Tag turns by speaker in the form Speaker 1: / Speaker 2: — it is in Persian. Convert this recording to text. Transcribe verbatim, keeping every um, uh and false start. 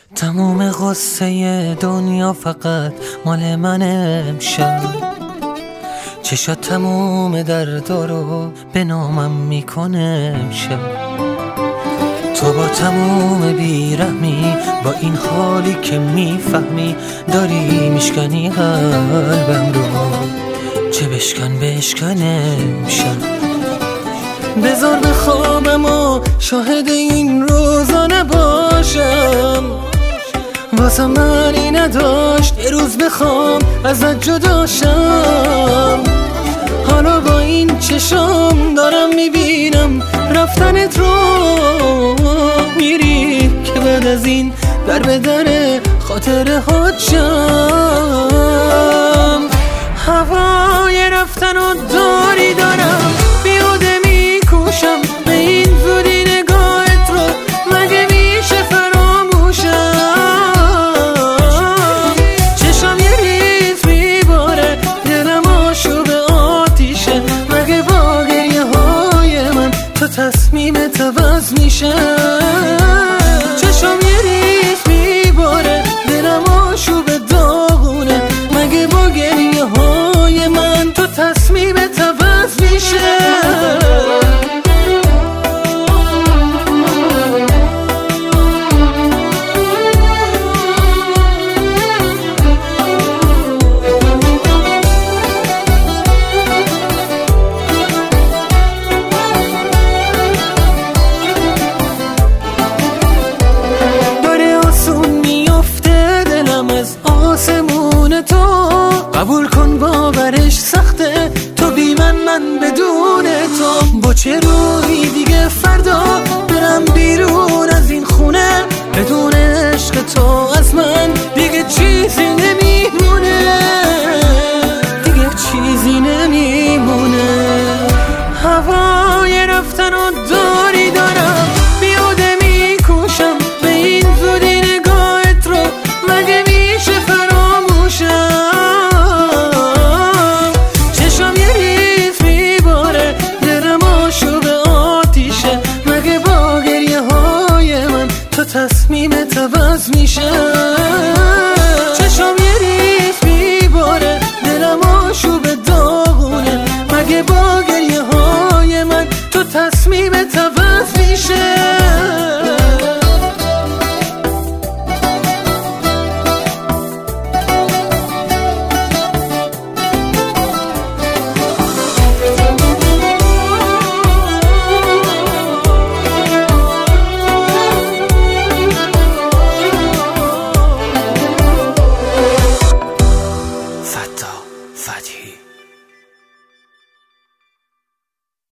Speaker 1: تموم غصه دنیا فقط مال من امشب، چشات تموم درد رو به نامم میکنه امشب. تو با تموم بیرحمی، با این حالی که میفهمی داری میشکنی قلبم رو، چه بشکن بشکن امشب. بذار بخوابم و شاهد این روزا نباشم، واسه من این نداشت یه روز بخوام ازت جداشم. حالا با این چشام دارم میبینم رفتنت رو، میری که بعد از این در به در خاطره ها جم. هوای رفتن و داری دارم، بیهوده میکوشم به این زودی نگاهت رو، مگه میشه فراموشم؟ چشم یه ریز میباره، دلم آشوب آتیشه، مگه با گریه های من تو تصمیمت عوض میشه؟ چشم یه ریز میباره، دلم آشوب داغونه، مگه با گریه های من تو تصمیمت عوض میشه؟ قبول کن باورش سخته، تو بی من من بدون تو. با چه روحی دیگه فردا برم بیرون از این خونه، بدون عشق تو از من دیگه چیزی نمیمونه، دیگه چیزی نمیمونه. هوای رفتن و داری دارم، بیهوده میکوشم به این زودی نگاهت رو، مگه میشه فراموشم؟ تصمیمت عوض میشه؟ چشم یه ریز میباره، دلم آشوب داغونه، مگه با گریه های من تو تصمیمت عوض میشه؟